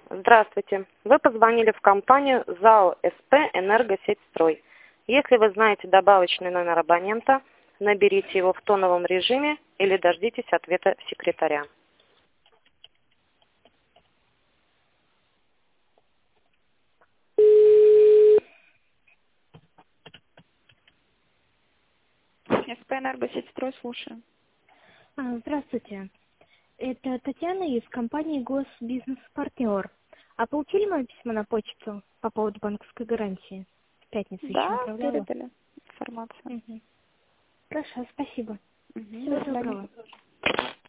Здравствуйте. Вы позвонили в компанию ЗАО СП «Энергосетьстрой». Если вы знаете добавочный номер абонента, наберите его в тоновом режиме или дождитесь ответа секретаря. СП «Энергосетьстрой», слушаю. Здравствуйте. Это Татьяна из компании «Госбизнес-партнер». А получили мое письмо на почту по поводу банковской гарантии? В пятницу еще Да, направляла. передали информацию. Хорошо, спасибо. До Всего свидания. доброго.